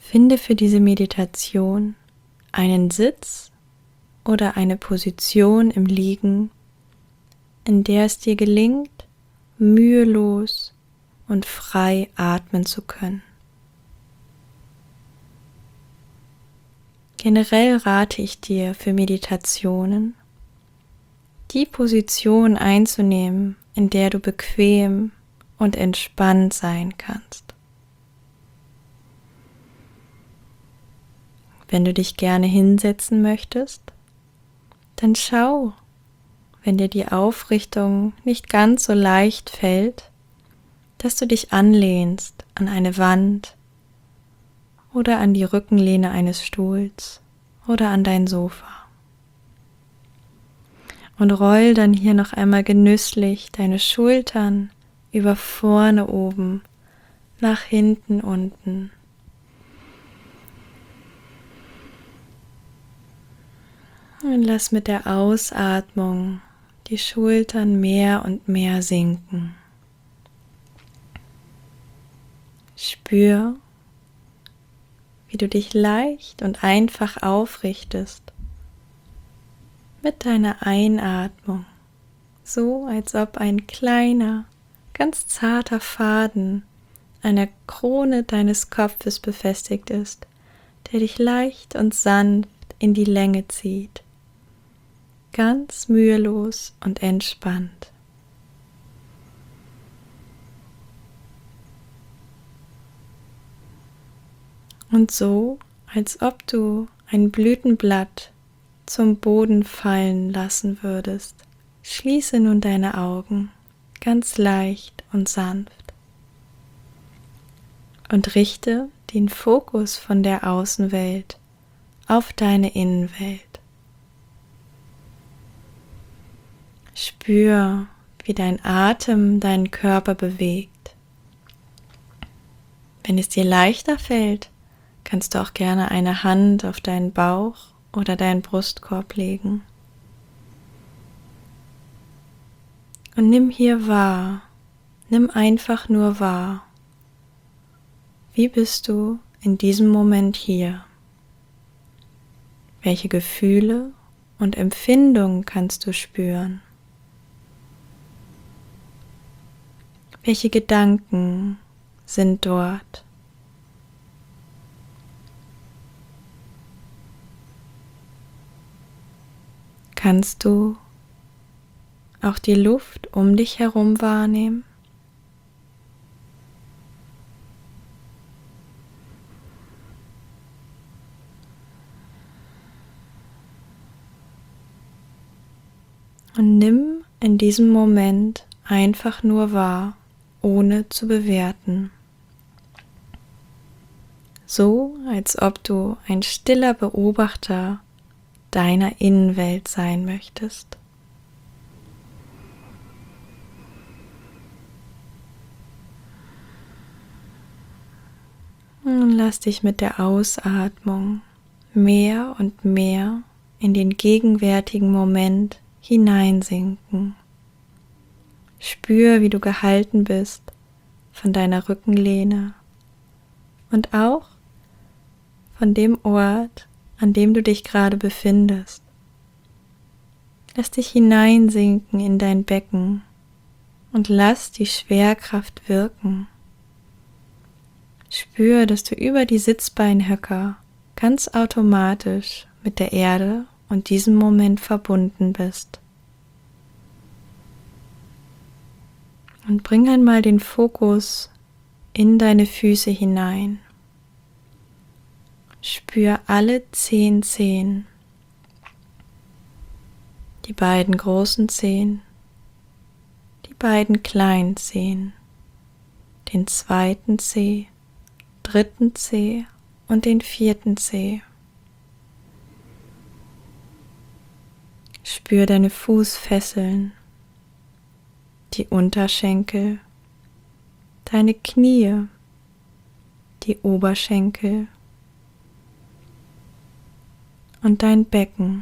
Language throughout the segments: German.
Finde für diese Meditation einen Sitz oder eine Position im Liegen, in der es dir gelingt, mühelos und frei atmen zu können. Generell rate ich dir für Meditationen, die Position einzunehmen, in der du bequem und entspannt sein kannst. Wenn du dich gerne hinsetzen möchtest, dann schau, wenn dir die Aufrichtung nicht ganz so leicht fällt, dass du dich anlehnst an eine Wand oder an die Rückenlehne eines Stuhls oder an dein Sofa. Und roll dann hier noch einmal genüsslich deine Schultern über vorne oben, nach hinten unten. Und lass mit der Ausatmung die Schultern mehr und mehr sinken. Spür, wie du dich leicht und einfach aufrichtest mit deiner Einatmung, so als ob ein kleiner, ganz zarter Faden an der Krone deines Kopfes befestigt ist, der dich leicht und sanft in die Länge zieht, ganz mühelos und entspannt. Und so, als ob du ein Blütenblatt zum Boden fallen lassen würdest, schließe nun deine Augen ganz leicht und sanft und richte den Fokus von der Außenwelt auf deine Innenwelt. Spür, wie dein Atem deinen Körper bewegt. Wenn es dir leichter fällt, kannst du auch gerne eine Hand auf deinen Bauch oder deinen Brustkorb legen. Und nimm hier wahr, nimm einfach nur wahr. Wie bist du in diesem Moment hier? Welche Gefühle und Empfindungen kannst du spüren? Welche Gedanken sind dort? Kannst du auch die Luft um dich herum wahrnehmen? Und nimm in diesem Moment einfach nur wahr, ohne zu bewerten. So, als ob du ein stiller Beobachter deiner Innenwelt sein möchtest. Und lass dich mit der Ausatmung mehr und mehr in den gegenwärtigen Moment hineinsinken. Spür, wie du gehalten bist von deiner Rückenlehne und auch von dem Ort, an dem du dich gerade befindest. Lass dich hineinsinken in dein Becken und lass die Schwerkraft wirken. Spür, dass du über die Sitzbeinhöcker ganz automatisch mit der Erde und diesem Moment verbunden bist. Und bring einmal den Fokus in deine Füße hinein. Spür alle 10 Zehen, die beiden großen Zehen, die beiden kleinen Zehen, den zweiten Zeh, dritten Zeh und den vierten Zeh. Spür deine Fußfesseln, die Unterschenkel, deine Knie, die Oberschenkel und dein Becken.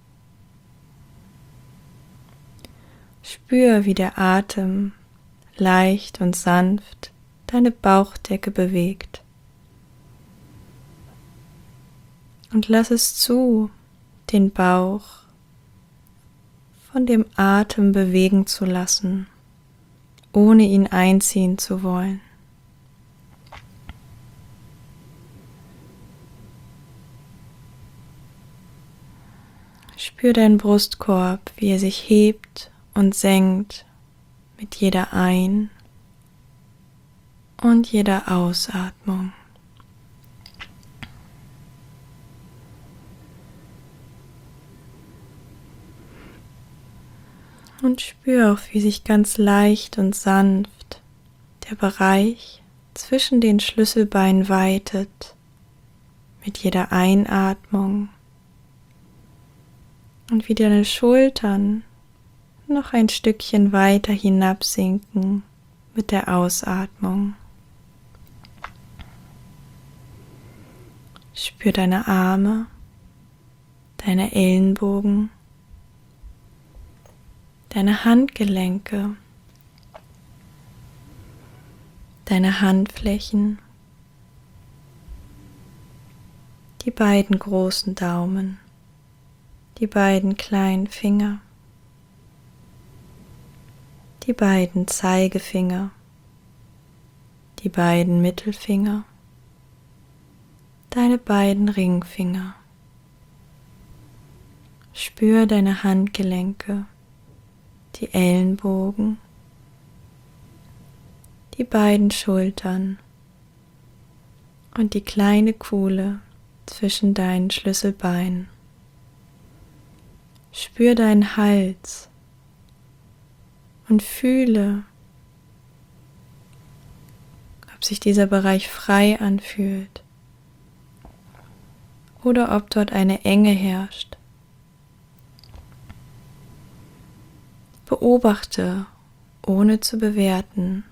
Spür, wie der Atem leicht und sanft deine Bauchdecke bewegt. Und lass es zu, den Bauch von dem Atem bewegen zu lassen, ohne ihn einziehen zu wollen. Spür deinen Brustkorb, wie er sich hebt und senkt mit jeder Ein- und jeder Ausatmung. Und spür auch, wie sich ganz leicht und sanft der Bereich zwischen den Schlüsselbeinen weitet mit jeder Einatmung und wie deine Schultern noch ein Stückchen weiter hinabsinken mit der Ausatmung. Spür deine Arme, deine Ellenbogen, deine Handgelenke, deine Handflächen, die beiden großen Daumen, die beiden kleinen Finger, die beiden Zeigefinger, die beiden Mittelfinger, deine beiden Ringfinger. Spür deine Handgelenke, die Ellenbogen, die beiden Schultern und die kleine Kuhle zwischen deinen Schlüsselbeinen. Spür deinen Hals und fühle, ob sich dieser Bereich frei anfühlt oder ob dort eine Enge herrscht. Beobachte, ohne zu bewerten.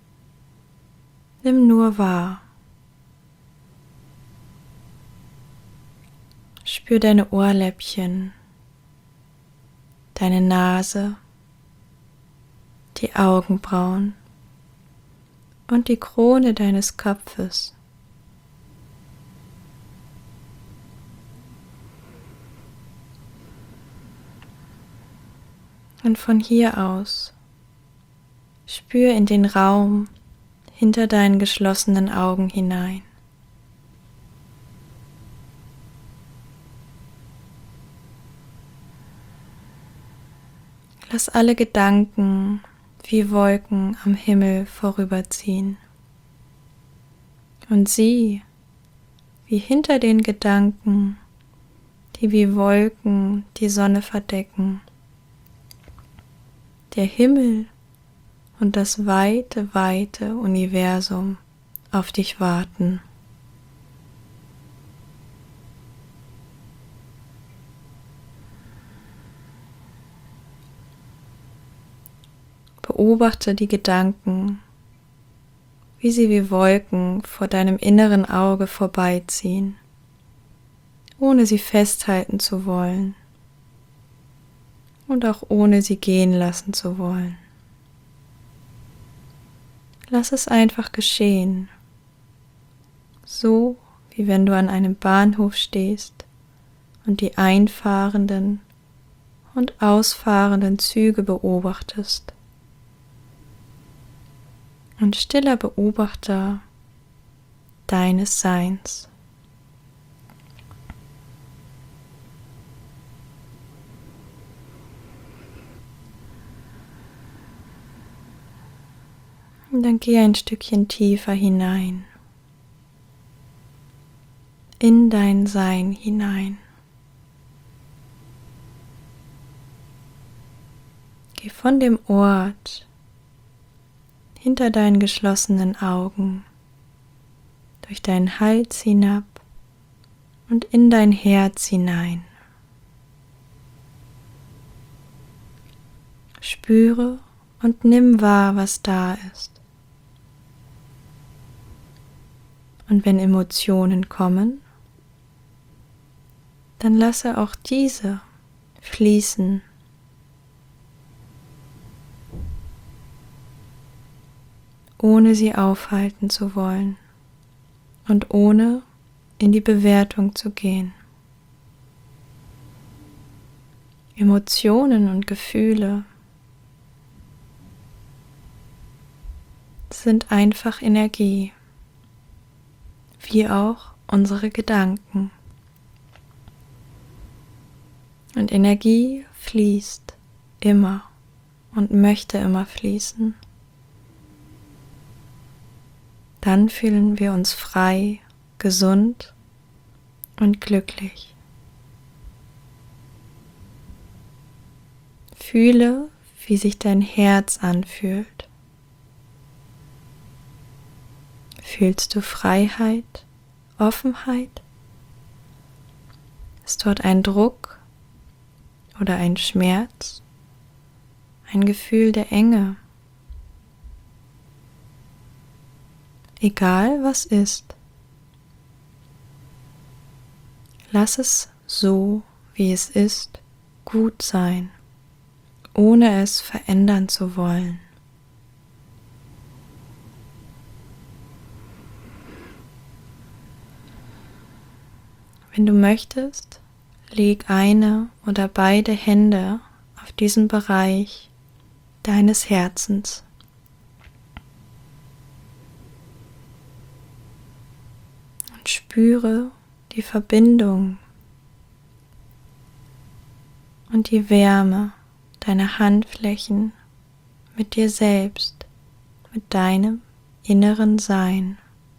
Nimm nur wahr. Spür deine Ohrläppchen, deine Nase, die Augenbrauen und die Krone deines Kopfes. Und von hier aus spür in den Raum hinter deinen geschlossenen Augen hinein. Lass alle Gedanken wie Wolken am Himmel vorüberziehen und sieh, wie hinter den Gedanken, die wie Wolken die Sonne verdecken, der Himmel und das weite, weite Universum auf dich warten. Beobachte die Gedanken, wie sie wie Wolken vor deinem inneren Auge vorbeiziehen, ohne sie festhalten zu wollen und auch ohne sie gehen lassen zu wollen. Lass es einfach geschehen, so wie wenn du an einem Bahnhof stehst und die einfahrenden und ausfahrenden Züge beobachtest. Und stiller Beobachter deines Seins. Und dann geh ein Stückchen tiefer hinein, in dein Sein hinein. Geh von dem Ort hinter deinen geschlossenen Augen, durch deinen Hals hinab und in dein Herz hinein. Spüre und nimm wahr, was da ist. Und wenn Emotionen kommen, dann lasse auch diese fließen. Ohne sie aufhalten zu wollen und ohne in die Bewertung zu gehen. Emotionen und Gefühle sind einfach Energie, wie auch unsere Gedanken. Und Energie fließt immer und möchte immer fließen. Dann fühlen wir uns frei, gesund und glücklich. Fühle, wie sich dein Herz anfühlt. Fühlst du Freiheit, Offenheit? Ist dort ein Druck oder ein Schmerz, ein Gefühl der Enge? Egal was ist, lass es so, wie es ist, gut sein, ohne es verändern zu wollen. Wenn du möchtest, leg eine oder beide Hände auf diesen Bereich deines Herzens. Und spüre die Verbindung und die Wärme deiner Handflächen mit dir selbst, mit deinem inneren Sein.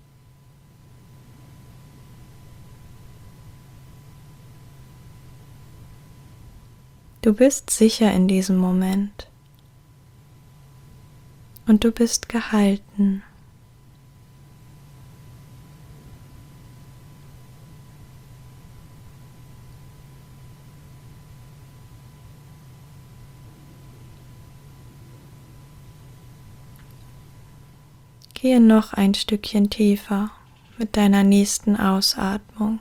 Du bist sicher in diesem Moment und du bist gehalten. Gehe noch ein Stückchen tiefer mit deiner nächsten Ausatmung.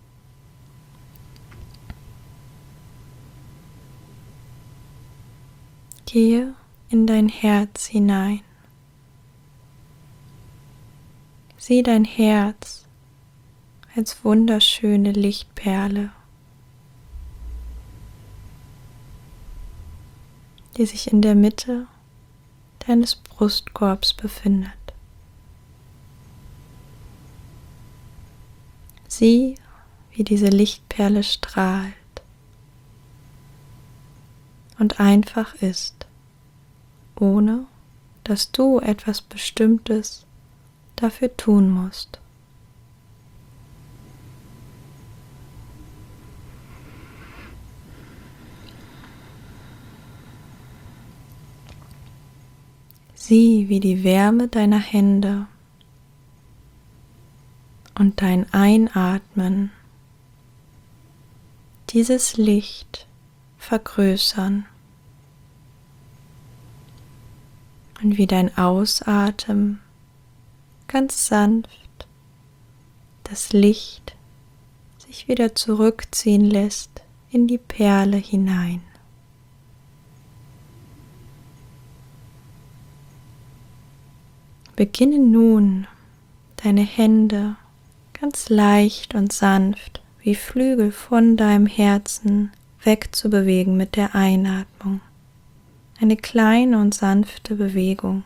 Gehe in dein Herz hinein. Sieh dein Herz als wunderschöne Lichtperle, die sich in der Mitte deines Brustkorbs befindet. Sieh, wie diese Lichtperle strahlt und einfach ist, ohne dass du etwas Bestimmtes dafür tun musst. Sieh, wie die Wärme deiner Hände und dein Einatmen dieses Licht vergrößern und wie dein Ausatmen ganz sanft das Licht sich wieder zurückziehen lässt in die Perle hinein. Beginne nun, deine Hände ganz leicht und sanft wie Flügel von deinem Herzen wegzubewegen mit der Einatmung. Eine kleine und sanfte Bewegung.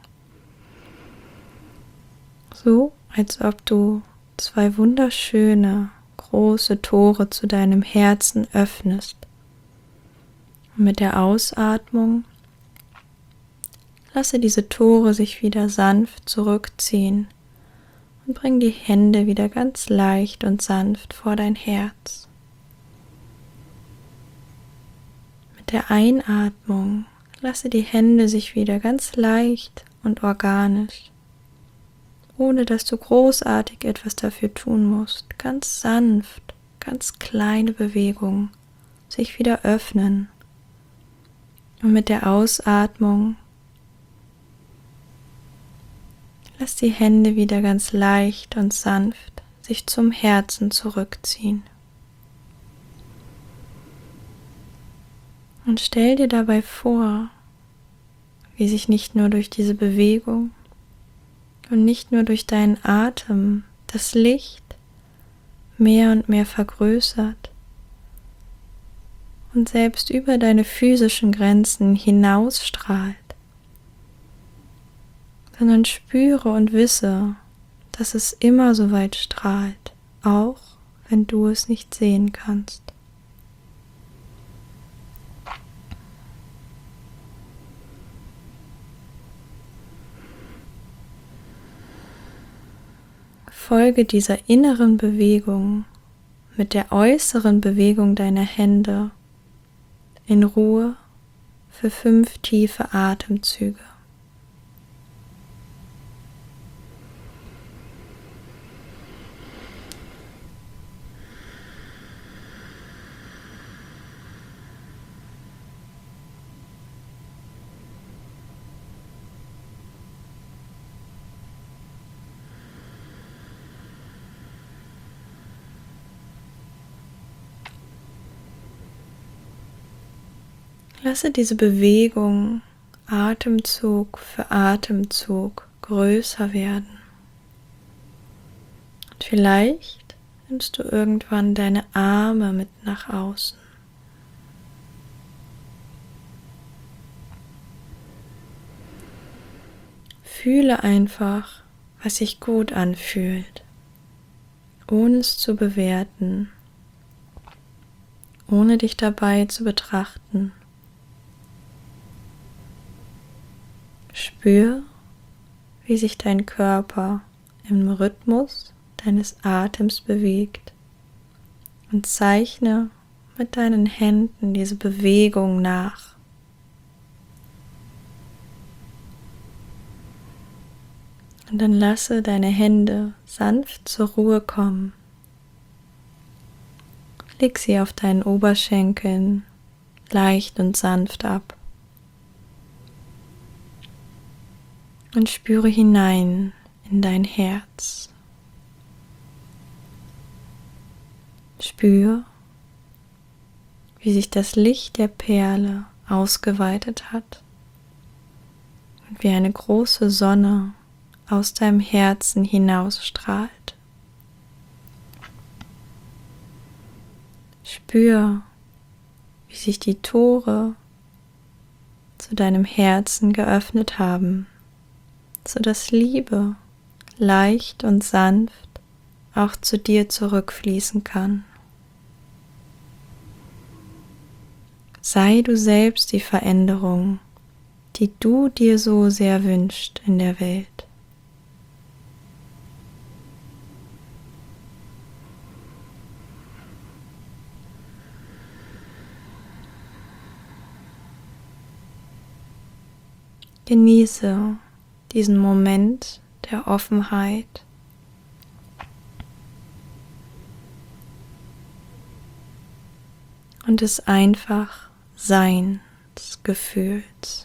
So, als ob du zwei wunderschöne, große Tore zu deinem Herzen öffnest. Und mit der Ausatmung lasse diese Tore sich wieder sanft zurückziehen und bring die Hände wieder ganz leicht und sanft vor dein Herz. Mit der Einatmung lasse die Hände sich wieder ganz leicht und organisch, ohne dass du großartig etwas dafür tun musst, ganz sanft, ganz kleine Bewegungen sich wieder öffnen. Und mit der Ausatmung lass die Hände wieder ganz leicht und sanft sich zum Herzen zurückziehen. Und stell dir dabei vor, wie sich nicht nur durch diese Bewegung und nicht nur durch deinen Atem das Licht mehr und mehr vergrößert und selbst über deine physischen Grenzen hinausstrahlt, sondern spüre und wisse, dass es immer so weit strahlt, auch wenn du es nicht sehen kannst. Folge dieser inneren Bewegung mit der äußeren Bewegung deiner Hände in Ruhe für 5 tiefe Atemzüge. Lasse diese Bewegung Atemzug für Atemzug größer werden. Und vielleicht nimmst du irgendwann deine Arme mit nach außen. Fühle einfach, was sich gut anfühlt, ohne es zu bewerten, ohne dich dabei zu betrachten. Spür, wie sich dein Körper im Rhythmus deines Atems bewegt und zeichne mit deinen Händen diese Bewegung nach. Und dann lasse deine Hände sanft zur Ruhe kommen. Leg sie auf deinen Oberschenkeln leicht und sanft ab. Und spüre hinein in dein Herz. Spür, wie sich das Licht der Perle ausgeweitet hat und wie eine große Sonne aus deinem Herzen hinausstrahlt. Spür, wie sich die Tore zu deinem Herzen geöffnet haben, sodass Liebe leicht und sanft auch zu dir zurückfließen kann. Sei du selbst die Veränderung, die du dir so sehr wünschst in der Welt. Genieße diesen Moment der Offenheit und des einfach Seinsgefühls.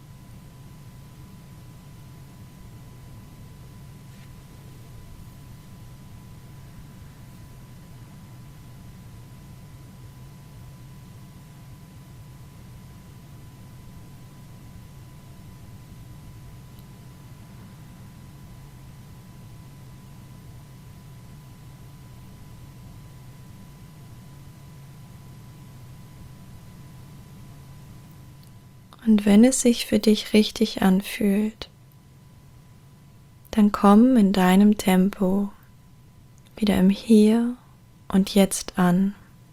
Und wenn es sich für dich richtig anfühlt, dann komm in deinem Tempo wieder im Hier und Jetzt an.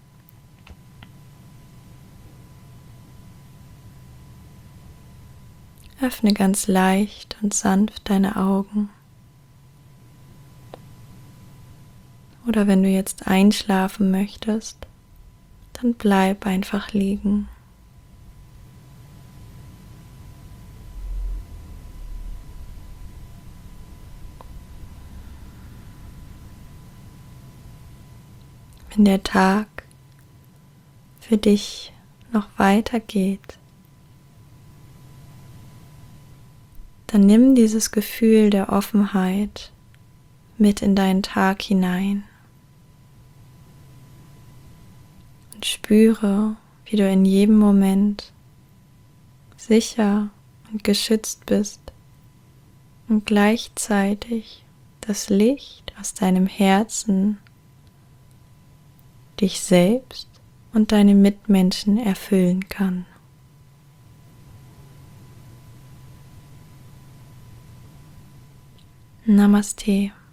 Öffne ganz leicht und sanft deine Augen. Oder wenn du jetzt einschlafen möchtest, dann bleib einfach liegen. Wenn der Tag für dich noch weitergeht, dann nimm dieses Gefühl der Offenheit mit in deinen Tag hinein und spüre, wie du in jedem Moment sicher und geschützt bist und gleichzeitig das Licht aus deinem Herzen dich selbst und deine Mitmenschen erfüllen kann. Namaste.